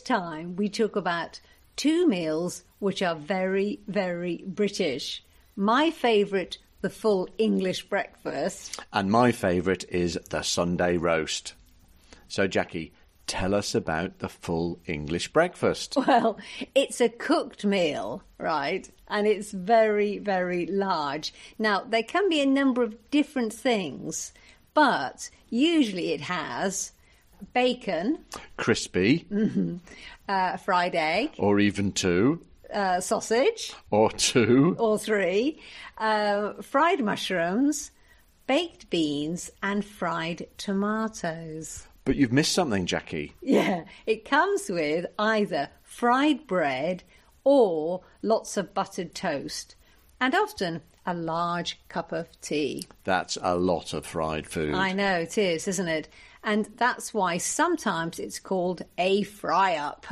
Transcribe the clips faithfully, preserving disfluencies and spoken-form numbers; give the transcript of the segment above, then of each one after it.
time we talk about two meals which are very, very British. My favourite, the full English breakfast. And my favourite is the Sunday roast. So, Jackie, tell us about the full English breakfast. Well, it's a cooked meal, right? And it's very, very large. Now, there can be a number of different things, but usually it has bacon. Crispy. Mm-hmm. Uh, fried egg. Or even two. Uh, sausage. Or two. Or three. Uh, fried mushrooms, baked beans and fried tomatoes. But you've missed something, Jackie. Yeah, it comes with either fried bread or lots of buttered toast, and often a large cup of tea. That's a lot of fried food. I know, it is, isn't it? And that's why sometimes it's called a fry-up.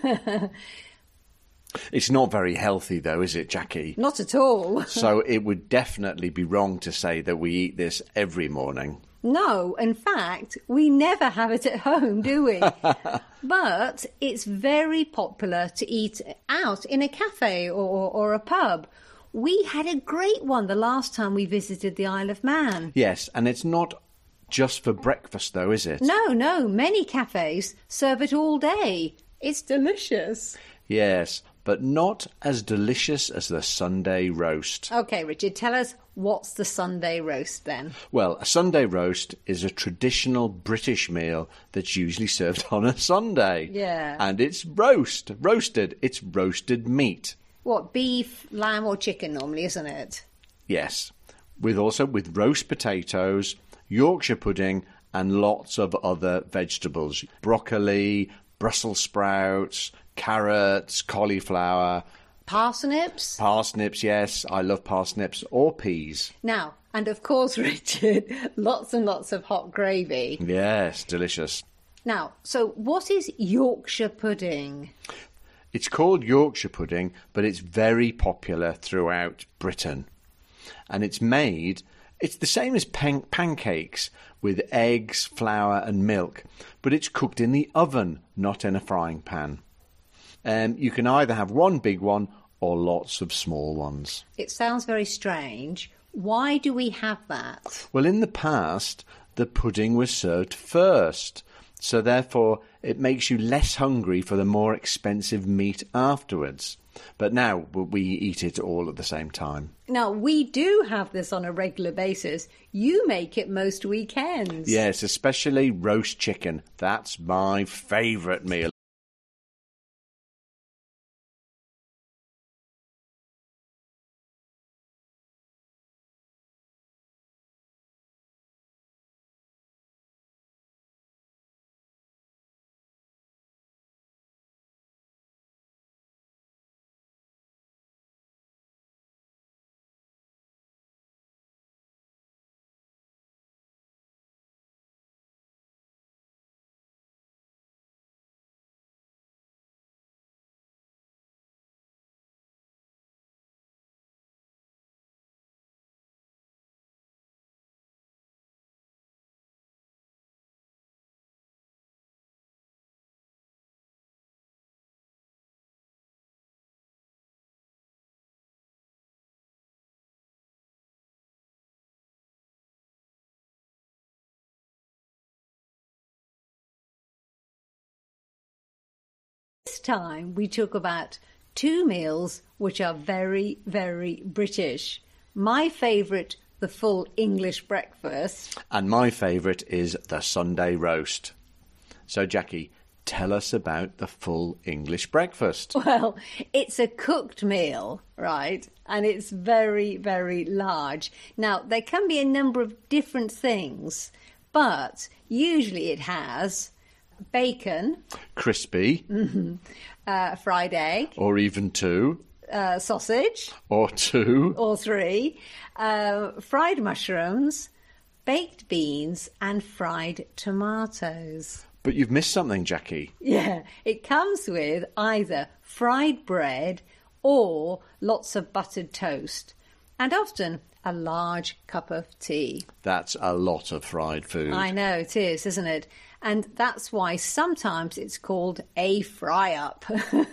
It's not very healthy, though, is it, Jackie? Not at all. So it would definitely be wrong to say that we eat this every morning. No, in fact, we never have it at home, do we? But it's very popular to eat out in a cafe or, or a pub. We had a great one the last time we visited the Isle of Man. Yes, and it's not just for breakfast, though, is it? No, no, many cafes serve it all day. It's delicious. Yes, but not as delicious as the Sunday roast. OK, Richard, tell us, what's the Sunday roast then? Well, a Sunday roast is a traditional British meal that's usually served on a Sunday. Yeah. And it's roast, roasted. It's roasted meat. What, beef, lamb or chicken normally, isn't it? Yes. With also with roast potatoes, Yorkshire pudding and lots of other vegetables. Broccoli, Brussels sprouts, carrots, cauliflower. Parsnips? Parsnips, yes. I love parsnips. Or peas. Now, and of course, Richard, lots and lots of hot gravy. Yes, delicious. Now, so what is Yorkshire pudding? It's called Yorkshire pudding, but it's very popular throughout Britain. And it's made, it's the same as pan- pancakes, with eggs, flour and milk, but it's cooked in the oven, not in a frying pan. Um, you can either have one big one or lots of small ones. It sounds very strange. Why do we have that? Well, in the past, the pudding was served first, so therefore it makes you less hungry for the more expensive meat afterwards. But now we eat it all at the same time. Now, we do have this on a regular basis. You make it most weekends. Yes, especially roast chicken. That's my favourite meal. This time we talk about two meals which are very, very British. My favourite, the full English breakfast. And my favourite is the Sunday roast. So, Jackie, tell us about the full English breakfast. Well, it's a cooked meal, right? And it's very, very large. Now, there can be a number of different things, but usually it has bacon. Crispy. Mm-hmm. Uh, fried egg. Or even two. Uh, sausage. Or two. Or three. Uh, fried mushrooms, baked beans and fried tomatoes. But you've missed something, Jackie. Yeah, it comes with either fried bread or lots of buttered toast, and often a large cup of tea. That's a lot of fried food. I know, it is, isn't it? And that's why sometimes it's called a fry-up.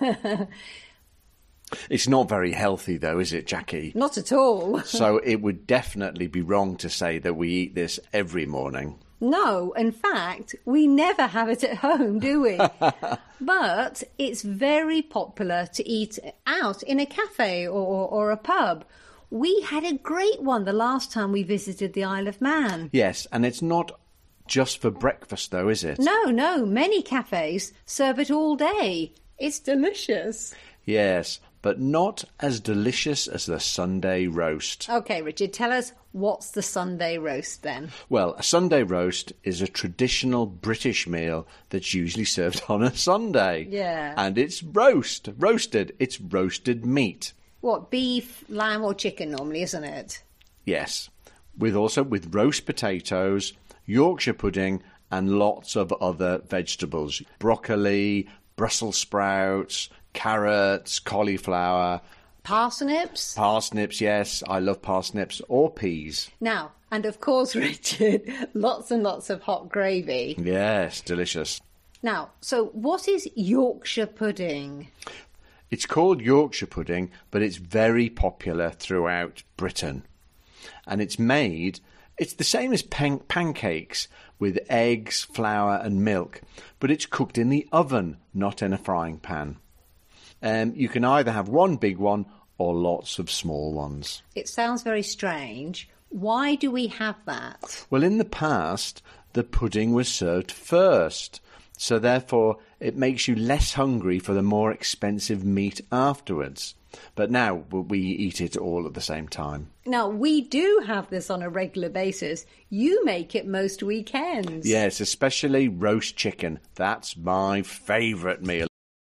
It's not very healthy, though, is it, Jackie? Not at all. So it would definitely be wrong to say that we eat this every morning. No, in fact, we never have it at home, do we? But it's very popular to eat out in a cafe or, or a pub. We had a great one the last time we visited the Isle of Man. Yes, and it's not just for breakfast, though, is it? No, no, many cafes serve it all day. It's delicious. Yes, but not as delicious as the Sunday roast. OK, Richard, tell us, what's the Sunday roast then? Well, a Sunday roast is a traditional British meal that's usually served on a Sunday. Yeah. And it's roast, roasted. It's roasted meat. What, beef, lamb or chicken normally, isn't it? Yes, with also with roast potatoes, Yorkshire pudding and lots of other vegetables. Broccoli, Brussels sprouts, carrots, cauliflower. Parsnips? Parsnips, yes, I love parsnips, or peas. Now, and of course, Richard, lots and lots of hot gravy. Yes, delicious. Now, so what is Yorkshire pudding? It's called Yorkshire pudding, but it's very popular throughout Britain. And it's made, it's the same as pan- pancakes, with eggs, flour and milk, but it's cooked in the oven, not in a frying pan. Um, you can either have one big one or lots of small ones. It sounds very strange. Why do we have that? Well, in the past, the pudding was served first, so therefore it makes you less hungry for the more expensive meat afterwards. But now we eat it all at the same time. Now, we do have this on a regular basis. You make it most weekends. Yes, especially roast chicken. That's my favourite meal.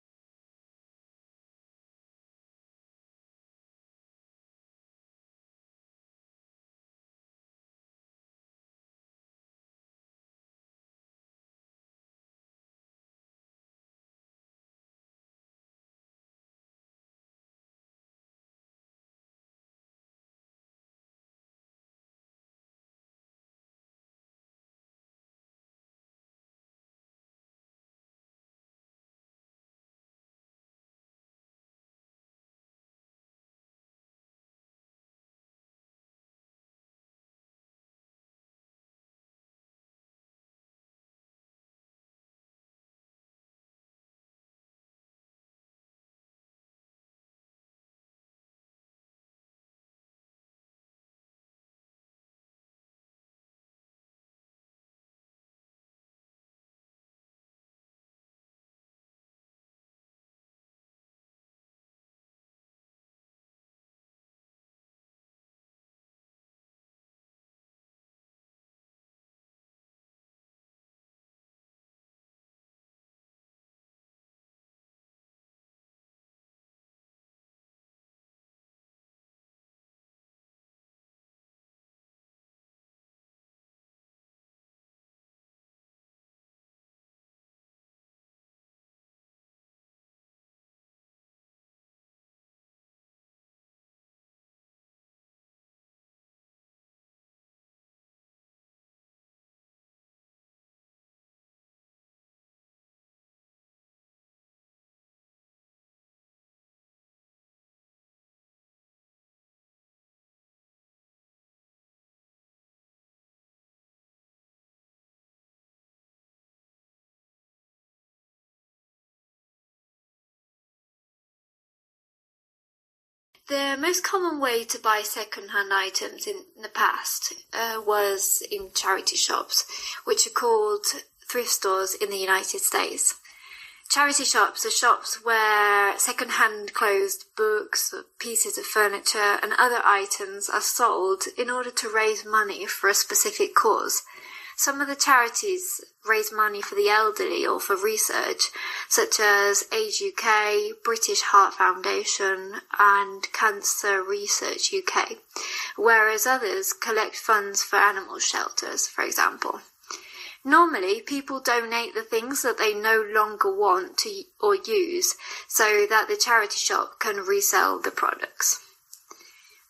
The most common way to buy second-hand items in the past uh, was in charity shops, which are called thrift stores in the United States. Charity shops are shops where second-hand clothes, books, pieces of furniture and other items are sold in order to raise money for a specific cause. Some of the charities raise money for the elderly or for research, such as Age U K, British Heart Foundation and Cancer Research U K, whereas others collect funds for animal shelters, for example. Normally, people donate the things that they no longer want to or use so that the charity shop can resell the products.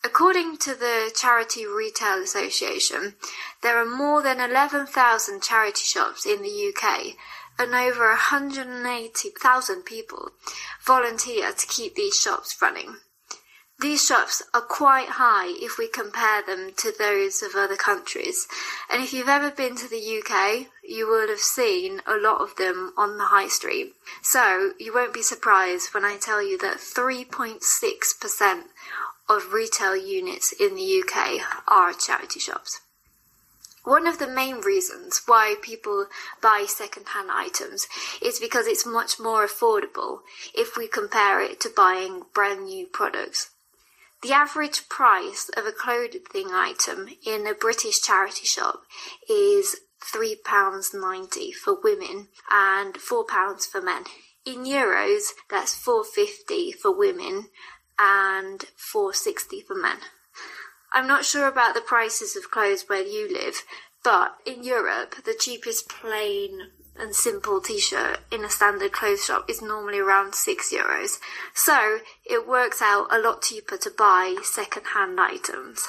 According to the Charity Retail Association, there are more than eleven thousand charity shops in the U K, and over one hundred eighty thousand people volunteer to keep these shops running. These shops are quite high if we compare them to those of other countries, and if you've ever been to the U K, you will have seen a lot of them on the high street. So you won't be surprised when I tell you that three point six percent of retail units in the U K are charity shops. One of the main reasons why people buy second-hand items is because it's much more affordable if we compare it to buying brand new products. The average price of a clothing item in a British charity shop is three pounds ninety for women and four pounds for men. In euros, that's four pounds fifty for women and four pounds sixty for men. I'm not sure about the prices of clothes where you live, but in Europe, the cheapest plain and simple t-shirt in a standard clothes shop is normally around six euros. So it works out a lot cheaper to buy second-hand items.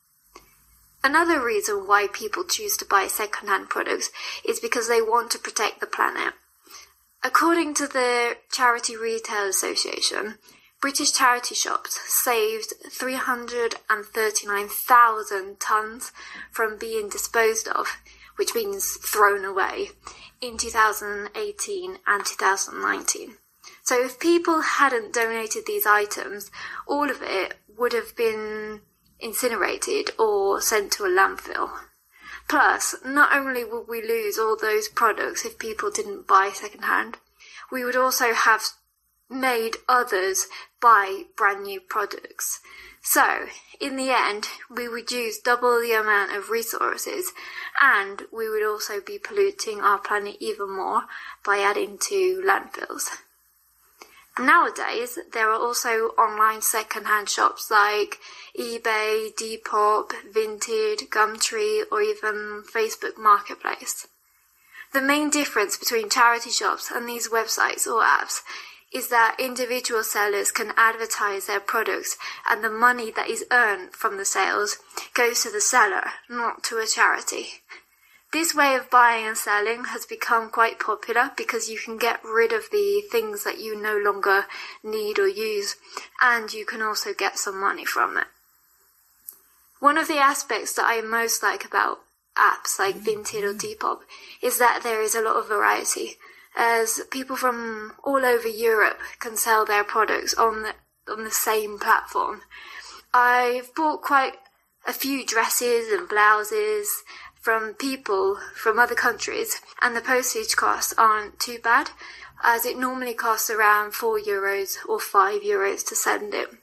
Another reason why people choose to buy second-hand products is because they want to protect the planet. According to the Charity Retail Association, British charity shops saved three hundred thirty-nine thousand tonnes from being disposed of, which means thrown away, in two thousand eighteen and two thousand nineteen. So if people hadn't donated these items, all of it would have been incinerated or sent to a landfill. Plus, not only would we lose all those products if people didn't buy second-hand, we would also have made others buy brand new products. So, in the end, we would use double the amount of resources, and we would also be polluting our planet even more by adding to landfills. Nowadays, there are also online second-hand shops like eBay, Depop, Vinted, Gumtree, or even Facebook Marketplace. The main difference between charity shops and these websites or apps is that individual sellers can advertise their products, and the money that is earned from the sales goes to the seller, not to a charity. This way of buying and selling has become quite popular because you can get rid of the things that you no longer need or use, and you can also get some money from it. One of the aspects that I most like about apps like Vinted or Depop is that there is a lot of variety, as people from all over Europe can sell their products on the, on the same platform. I've bought quite a few dresses and blouses from people from other countries, and the postage costs aren't too bad, as it normally costs around four euros or five euros to send it.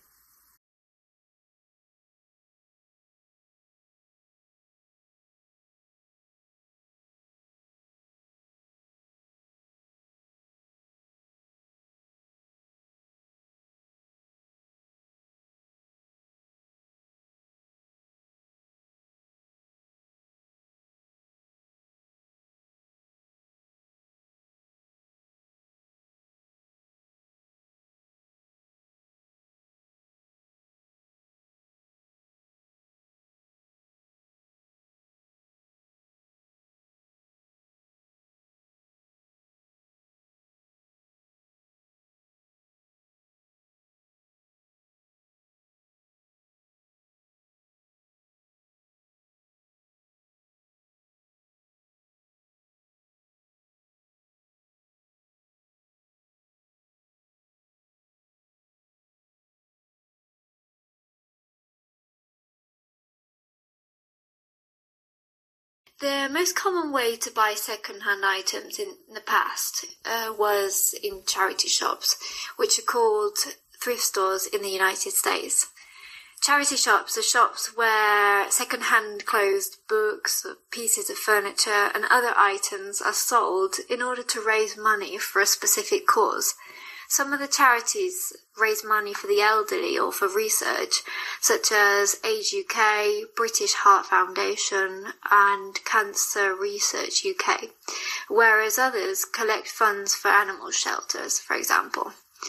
The most common way to buy second-hand items in the past uh, was in charity shops, which are called thrift stores in the United States. Charity shops are shops where second-hand clothes, books, pieces of furniture and other items are sold in order to raise money for a specific cause. Some of the charities raise money for the elderly or for research, such as Age U K, British Heart Foundation and Cancer Research U K, whereas others collect funds for animal shelters, for example.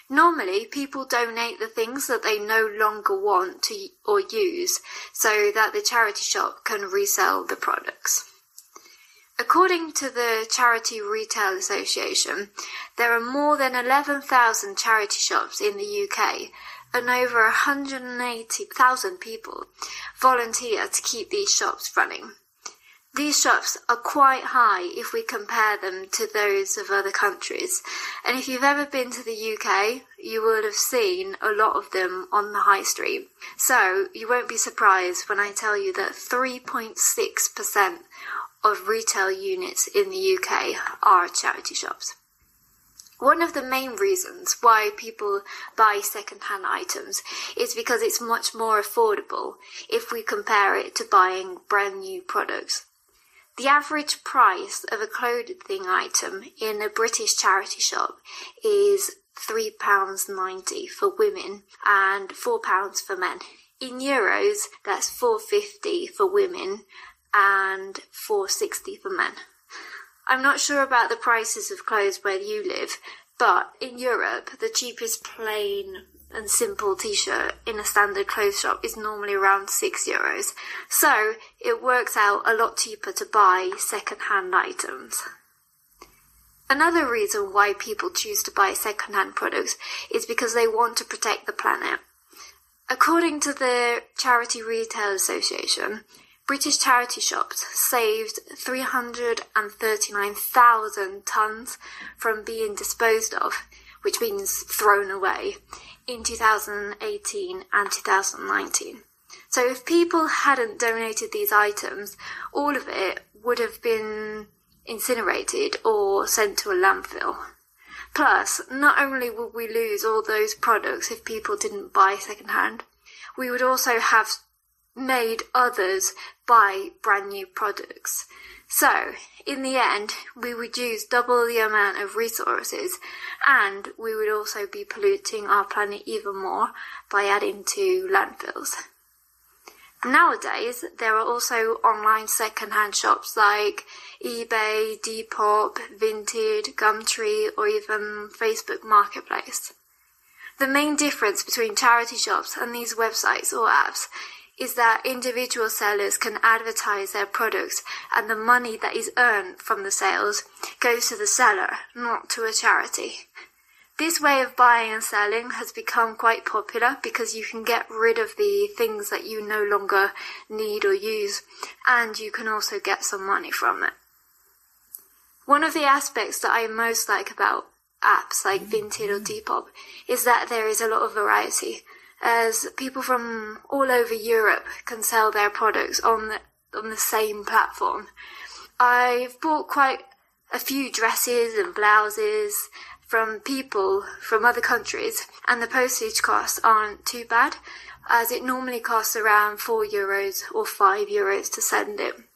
Normally, people donate the things that they no longer want to or use so that the charity shop can resell the products. According to the Charity Retail Association, there are more than eleven thousand charity shops in the U K, and over one hundred eighty thousand people volunteer to keep these shops running. These shops are quite high if we compare them to those of other countries, and if you've ever been to the U K, you will have seen a lot of them on the high street. So you won't be surprised when I tell you that three point six percent of retail units in the U K are charity shops. One of the main reasons why people buy second-hand items is because it's much more affordable if we compare it to buying brand new products. The average price of a clothing item in a British charity shop is three pounds ninety for women and four pounds for men. In euros, that's four pounds fifty for women and four pounds sixty for men. I'm not sure about the prices of clothes where you live, but in Europe, the cheapest plain and simple t-shirt in a standard clothes shop is normally around six euros. So it works out a lot cheaper to buy second-hand items. Another reason why people choose to buy second-hand products is because they want to protect the planet. According to the Charity Retail Association, British charity shops saved three hundred thirty-nine thousand tonnes from being disposed of, which means thrown away, in two thousand eighteen and two thousand nineteen. So if people hadn't donated these items, all of it would have been incinerated or sent to a landfill. Plus, not only would we lose all those products if people didn't buy second-hand, we would also have made others buy brand new products. So, in the end, we would use double the amount of resources, and we would also be polluting our planet even more by adding to landfills. Nowadays, there are also online second-hand shops like eBay, Depop, Vinted, Gumtree, or even Facebook Marketplace. The main difference between charity shops and these websites or apps is that individual sellers can advertise their products, and the money that is earned from the sales goes to the seller, not to a charity. This way of buying and selling has become quite popular because you can get rid of the things that you no longer need or use, and you can also get some money from it. One of the aspects that I most like about apps like Vinted or Depop is that there is a lot of variety, as people from all over Europe can sell their products on the, on the same platform. I've bought quite a few dresses and blouses from people from other countries, and the postage costs aren't too bad, as it normally costs around four euros or five euros to send it.